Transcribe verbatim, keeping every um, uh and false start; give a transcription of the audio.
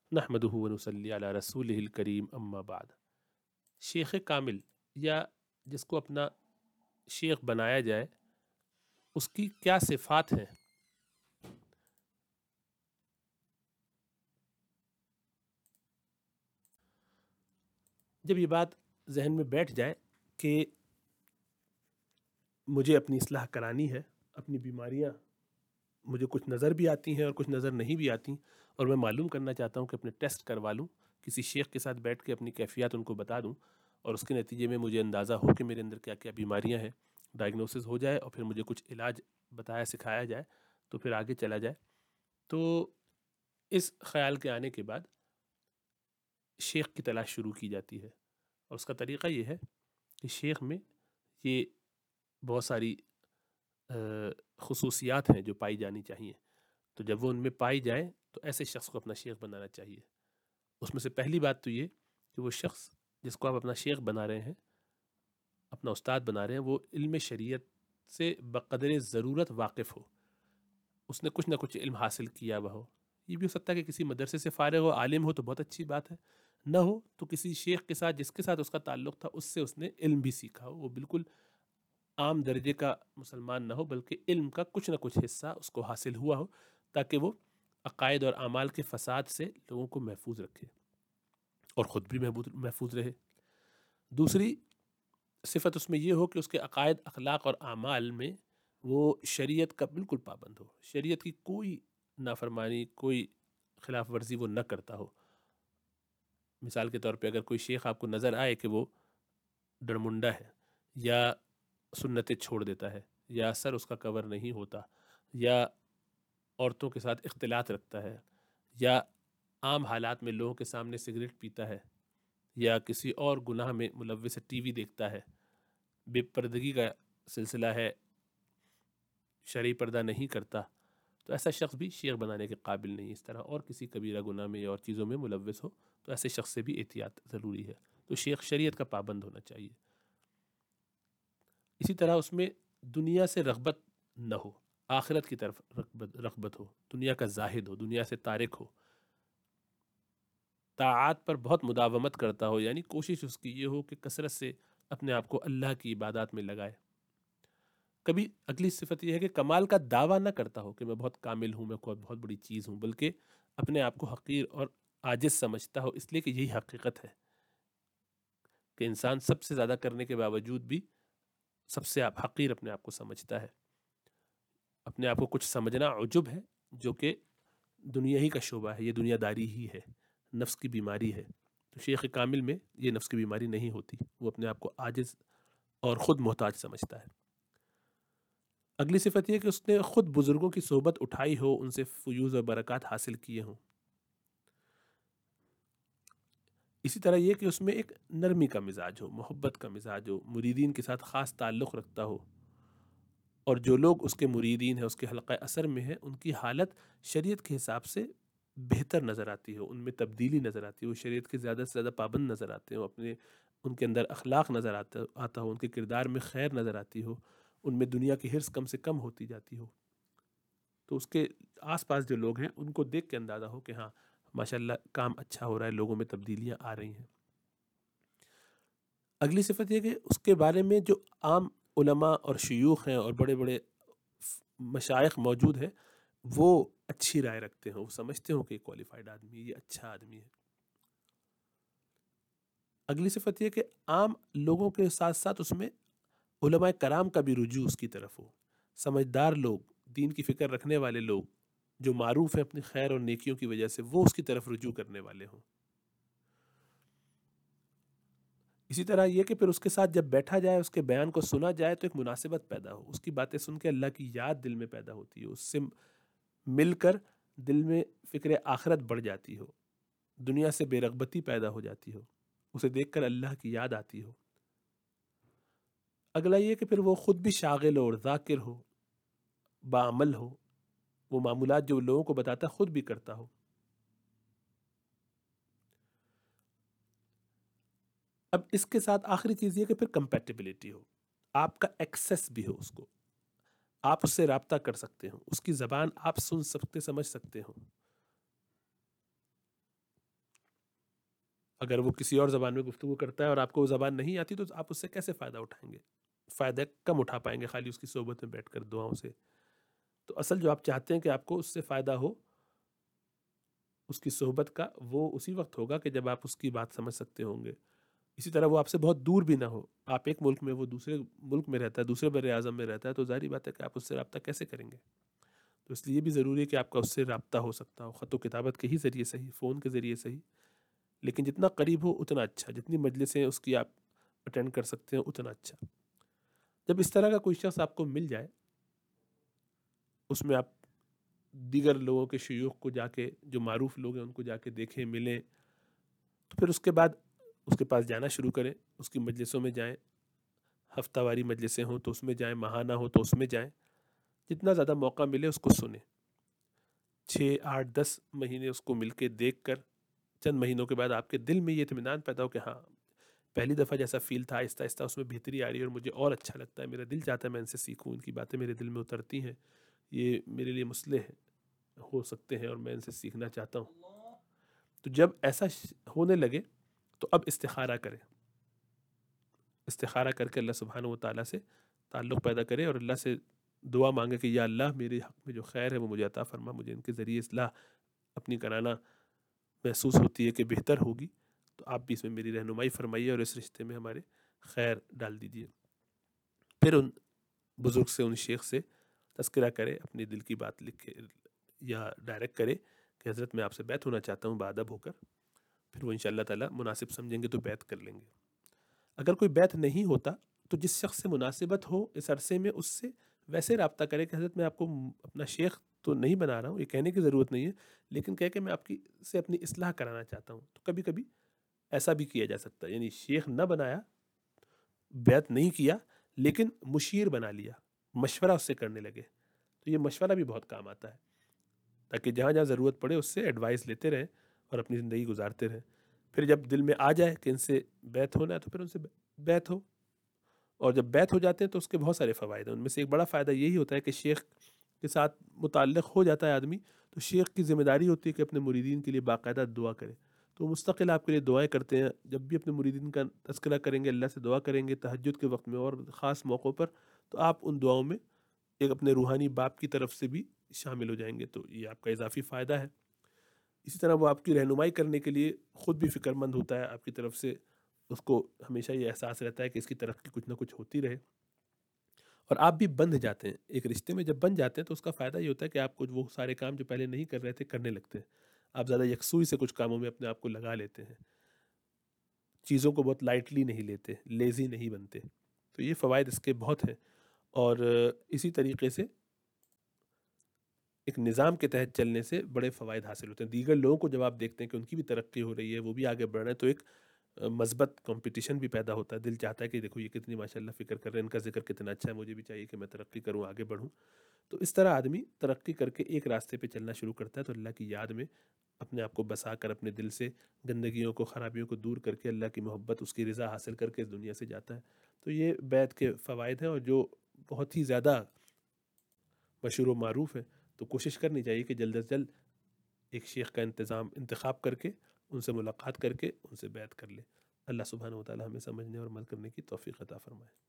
نحمدہ ونصلی علی رسولہ الکریم اما بعد۔ شیخ کامل یا جس کو اپنا شیخ بنایا جائے اس کی کیا صفات ہیں؟ جب یہ بات ذہن میں بیٹھ جائے کہ مجھے اپنی اصلاح کرانی ہے، اپنی بیماریاں مجھے کچھ نظر بھی آتی ہیں اور کچھ نظر نہیں بھی آتی، اور میں معلوم کرنا چاہتا ہوں کہ اپنے ٹیسٹ کروا لوں، کسی شیخ کے ساتھ بیٹھ کے اپنی کیفیات ان کو بتا دوں، اور اس کے نتیجے میں مجھے اندازہ ہو کہ میرے اندر کیا کیا بیماریاں ہیں، ڈائگنوسس ہو جائے اور پھر مجھے کچھ علاج بتایا سکھایا جائے تو پھر آگے چلا جائے۔ تو اس خیال کے آنے کے بعد شیخ کی تلاش شروع کی جاتی ہے، اور اس کا طریقہ یہ ہے کہ شیخ میں یہ بہت ساری خصوصیات ہیں جو پائی جانی چاہیے، تو جب وہ ان میں پائی جائے تو ایسے شخص کو اپنا شیخ بنانا چاہیے۔ اس میں سے پہلی بات تو یہ کہ وہ شخص جس کو آپ اپنا شیخ بنا رہے ہیں، اپنا استاد بنا رہے ہیں، وہ علم شریعت سے بقدر ضرورت واقف ہو، اس نے کچھ نہ کچھ علم حاصل کیا ہوا ہو۔ یہ بھی ہو سکتا ہے کہ کسی مدرسے سے فارغ ہو، عالم ہو تو بہت اچھی بات ہے، نہ ہو تو کسی شیخ کے ساتھ جس کے ساتھ اس کا تعلق تھا اس سے اس نے علم بھی سیکھا ہو، وہ بالکل عام درجے کا مسلمان نہ ہو بلکہ علم کا کچھ نہ کچھ حصہ اس کو حاصل ہوا ہو، تاکہ وہ عقائد اور اعمال کے فساد سے لوگوں کو محفوظ رکھے اور خود بھی محفوظ رہے۔ دوسری صفت اس میں یہ ہو کہ اس کے عقائد، اخلاق اور اعمال میں وہ شریعت کا بالکل پابند ہو، شریعت کی کوئی نافرمانی، کوئی خلاف ورزی وہ نہ کرتا ہو۔ مثال کے طور پہ اگر کوئی شیخ آپ کو نظر آئے کہ وہ ڈرمنڈا ہے، یا سنتیں چھوڑ دیتا ہے، یا سر اس کا کور نہیں ہوتا، یا عورتوں کے ساتھ اختلاط رکھتا ہے، یا عام حالات میں لوگوں کے سامنے سگریٹ پیتا ہے، یا کسی اور گناہ میں ملوث ہے، ٹی وی دیکھتا ہے، بے پردگی کا سلسلہ ہے، شرعی پردہ نہیں کرتا، تو ایسا شخص بھی شیخ بنانے کے قابل نہیں۔ اس طرح اور کسی کبیرہ گناہ میں یا اور چیزوں میں ملوث ہو تو ایسے شخص سے بھی احتیاط ضروری ہے۔ تو شیخ شریعت کا پابند ہونا چاہیے۔ اسی طرح اس میں دنیا سے رغبت نہ ہو، آخرت کی طرف رغبت رغبت ہو، دنیا کا زاہد ہو، دنیا سے تارک ہو، طاعات پر بہت مداومت کرتا ہو، یعنی کوشش اس کی یہ ہو کہ کثرت سے اپنے آپ کو اللہ کی عبادات میں لگائے۔ کبھی اگلی صفت یہ ہے کہ کمال کا دعویٰ نہ کرتا ہو کہ میں بہت کامل ہوں، میں بہت بڑی چیز ہوں، بلکہ اپنے آپ کو حقیر اور عاجز سمجھتا ہو، اس لیے کہ یہی حقیقت ہے کہ انسان سب سے زیادہ کرنے کے باوجود بھی سب سے آپ حقیر اپنے آپ کو سمجھتا ہے۔ اپنے آپ کو کچھ سمجھنا عجب ہے، جو کہ دنیا ہی کا شعبہ ہے، یہ دنیا داری ہی ہے، نفس کی بیماری ہے۔ تو شیخ کامل میں یہ نفس کی بیماری نہیں ہوتی، وہ اپنے آپ کو عاجز اور خود محتاج سمجھتا ہے۔ اگلی صفت یہ کہ اس نے خود بزرگوں کی صحبت اٹھائی ہو، ان سے فیوز اور برکات حاصل کیے ہوں۔ اسی طرح یہ کہ اس میں ایک نرمی کا مزاج ہو، محبت کا مزاج ہو، مریدین کے ساتھ خاص تعلق رکھتا ہو، اور جو لوگ اس کے مریدین ہیں، اس کے حلقہ اثر میں ہیں، ان کی حالت شریعت کے حساب سے بہتر نظر آتی ہو، ان میں تبدیلی نظر آتی ہو، شریعت کے زیادہ سے زیادہ پابند نظر آتے ہو، اپنے ان کے اندر اخلاق نظر آتا آتا ہو، ان کے کردار میں خیر نظر آتی ہو، ان میں دنیا کی حرص کم سے کم ہوتی جاتی ہو۔ تو اس کے آس پاس جو لوگ ہیں ان کو دیکھ کے اندازہ ہو کہ ہاں ماشاءاللہ کام اچھا ہو رہا ہے، لوگوں میں تبدیلیاں آ رہی ہیں۔ اگلی صفت یہ کہ اس کے بارے میں جو عام علماء اور شیوخ ہیں اور بڑے بڑے مشائخ موجود ہیں، وہ اچھی رائے رکھتے ہیں، وہ سمجھتے ہوں کہ یہ کوالیفائڈ آدمی، یہ اچھا آدمی ہے۔ اگلی صفت یہ کہ عام لوگوں کے ساتھ ساتھ اس میں علماء کرام کا بھی رجوع اس کی طرف ہو، سمجھدار لوگ، دین کی فکر رکھنے والے لوگ جو معروف ہیں اپنی خیر اور نیکیوں کی وجہ سے، وہ اس کی طرف رجوع کرنے والے ہوں۔ اسی طرح یہ کہ پھر اس کے ساتھ جب بیٹھا جائے، اس کے بیان کو سنا جائے تو ایک مناسبت پیدا ہو، اس کی باتیں سن کے اللہ کی یاد دل میں پیدا ہوتی ہو، اس سے مل کر دل میں فکر آخرت بڑھ جاتی ہو، دنیا سے بے رغبتی پیدا ہو جاتی ہو، اسے دیکھ کر اللہ کی یاد آتی ہو۔ اگلا یہ کہ پھر وہ خود بھی شاغل ہو اور ذاکر ہو، باعمل ہو، وہ معمولات جو لوگوں کو بتاتا خود بھی کرتا ہو۔ اب اس کے ساتھ آخری چیز یہ کہ پھر کمپیٹیبلٹی ہو، آپ کا ایکسیس بھی ہو، اس کو آپ اس سے رابطہ کر سکتے ہو، اس کی زبان آپ سن سکتے، سمجھ سکتے ہو۔ اگر وہ کسی اور زبان میں گفتگو کرتا ہے اور آپ کو وہ زبان نہیں آتی تو آپ اس سے کیسے فائدہ اٹھائیں گے؟ فائدہ کم اٹھا پائیں گے خالی اس کی صحبت میں بیٹھ کر دعاؤں سے. تو اصل جو آپ چاہتے ہیں کہ آپ کو اس سے فائدہ ہو اس کی صحبت کا، وہ اسی وقت ہوگا کہ جب آپ اس کی بات سمجھ سکتے ہوں گے. اسی طرح وہ آپ سے بہت دور بھی نہ ہو، آپ ایک ملک میں، وہ دوسرے ملک میں رہتا ہے، دوسرے بر اعظم میں رہتا ہے، تو ظاہری بات ہے کہ آپ اس سے رابطہ کیسے کریں گے. تو اس لیے یہ بھی ضروری ہے کہ آپ کا اس سے رابطہ ہو سکتا ہو، خط و کتابت کے ہی ذریعے صحیح، فون کے ذریعے صحیح، لیکن جتنا قریب ہو اتنا اچھا، جتنی مجلسیں اس کی آپ اٹینڈ کر سکتے ہیں اتنا اچھا. جب اس طرح کا کوئی شخص آپ کو مل جائے، اس میں آپ دیگر لوگوں کے شیوخ کو جا کے، جو معروف لوگ ہیں ان کو جا کے دیکھیں، ملیں، تو پھر اس کے بعد اس کے پاس جانا شروع کریں، اس کی مجلسوں میں جائیں، ہفتہ واری مجلسیں ہوں تو اس میں جائیں، ماہانہ ہو تو اس میں جائیں، جتنا زیادہ موقع ملے اس کو سنیں. چھ آٹھ دس مہینے اس کو مل کے دیکھ کر چند مہینوں کے بعد آپ کے دل میں یہ اطمینان پیدا ہو کہ ہاں پہلی دفعہ جیسا فیل تھا آہستہ آہستہ اس میں بہتری آ رہی ہے اور مجھے اور اچھا لگتا ہے، میرا دل چاہتا ہے میں ان سے سیکھوں، ان کی باتیں میرے دل میں اترتی ہیں، یہ میرے لیے مصلح ہو سکتے ہیں اور میں ان سے سیکھنا چاہتا ہوں. تو جب ایسا ہونے لگے تو اب استخارہ کریں، استخارہ کر کے اللہ سبحانہ و تعالیٰ سے تعلق پیدا کرے اور اللہ سے دعا مانگے کہ یا اللہ میرے حق میں جو خیر ہے وہ مجھے عطا فرما، مجھے ان کے ذریعے اصلاح اپنی کرانا محسوس ہوتی ہے کہ بہتر ہوگی، تو آپ بھی اس میں میری رہنمائی فرمائیے اور اس رشتے میں ہمارے خیر ڈال دیجیے. پھر ان بزرگ سے، ان شیخ سے تذکرہ کرے، اپنی دل کی بات لکھے یا ڈائریکٹ کرے کہ حضرت میں آپ سے بیعت ہونا چاہتا ہوں بادب ہو کر. پھر وہ انشاءاللہ تعالیٰ مناسب سمجھیں گے تو بیعت کر لیں گے. اگر کوئی بیعت نہیں ہوتا تو جس شخص سے مناسبت ہو اس عرصے میں اس سے ویسے رابطہ کرے کہ حضرت میں آپ کو اپنا شیخ تو نہیں بنا رہا ہوں، یہ کہنے کی ضرورت نہیں ہے، لیکن کہہ کہ میں آپ کی سے اپنی اصلاح کرانا چاہتا ہوں. تو کبھی کبھی ایسا بھی کیا جا سکتا ہے، یعنی شیخ نہ بنایا، بیعت نہیں کیا، لیکن مشیر بنا لیا، مشورہ اس سے کرنے لگے. تو یہ مشورہ بھی بہت کام آتا ہے، تاکہ جہاں جہاں ضرورت پڑے اس سے ایڈوائس لیتے رہیں اور اپنی زندگی گزارتے رہیں. پھر جب دل میں آ جائے کہ ان سے بیعت ہونا ہے تو پھر ان سے بیعت ہو. اور جب بیعت ہو جاتے ہیں تو اس کے بہت سارے فوائد ہیں. ان میں سے ایک بڑا فائدہ یہی ہوتا ہے کہ شیخ کے ساتھ متعلق ہو جاتا ہے آدمی تو شیخ کی ذمہ داری ہوتی ہے کہ اپنے مریدین کے لیے باقاعدہ دعا کرے. تو مستقل آپ کے لیے دعائیں کرتے ہیں. جب بھی اپنے مریدین کا تذکرہ کریں گے، اللہ سے دعا کریں گے تہجد کے وقت میں اور خاص موقعوں پر، تو آپ ان دعاؤں میں ایک اپنے روحانی باپ کی طرف سے بھی شامل ہو جائیں گے. تو یہ آپ کا اضافی فائدہ ہے. اسی طرح وہ آپ کی رہنمائی کرنے کے لیے خود بھی فکر مند ہوتا ہے آپ کی طرف سے، اس کو ہمیشہ یہ احساس رہتا ہے کہ اس کی ترقی کچھ نہ کچھ ہوتی رہے. اور آپ بھی بندھ جاتے ہیں ایک رشتے میں. جب بن جاتے ہیں تو اس کا فائدہ یہ ہوتا ہے کہ آپ کچھ وہ سارے کام جو پہلے نہیں کر رہے تھے کرنے لگتے ہیں. آپ زیادہ یکسوئی سے کچھ کاموں میں اپنے آپ کو لگا لیتے ہیں، چیزوں کو بہت لائٹلی نہیں لیتے، لیزی نہیں بنتے. تو یہ فوائد اس کے بہت ہیں. اور اسی طریقے سے ایک نظام کے تحت چلنے سے بڑے فوائد حاصل ہوتے ہیں. دیگر لوگوں کو جب آپ دیکھتے ہیں کہ ان کی بھی ترقی ہو رہی ہے، وہ بھی آگے بڑھ رہے ہیں، تو ایک مثبت کمپٹیشن بھی پیدا ہوتا ہے. دل چاہتا ہے کہ دیکھو یہ کتنی ماشاءاللہ فکر کر رہے ہیں، ان کا ذکر کتنا اچھا ہے، مجھے بھی چاہیے کہ میں ترقی کروں، آگے بڑھوں. تو اس طرح آدمی ترقی کر کے ایک راستے پہ چلنا شروع کرتا ہے. تو اللہ کی یاد میں اپنے آپ کو بسا کر، اپنے دل سے گندگیوں کو، خرابیوں کو دور کر کے اللہ کی محبت، اس کی رضا حاصل کر کے اس دنیا سے جاتا ہے. تو یہ بیعت کے فوائد ہیں اور جو بہت ہی زیادہ مشہور و معروف ہے. تو کوشش کرنی چاہیے کہ جلد از جلد ایک شیخ کا انتظام انتخاب کر کے ان سے ملاقات کر کے ان سے بیعت کر لے. اللہ سبحانہ و تعالی ہمیں سمجھنے اور عمل کرنے کی توفیق عطا فرمائے.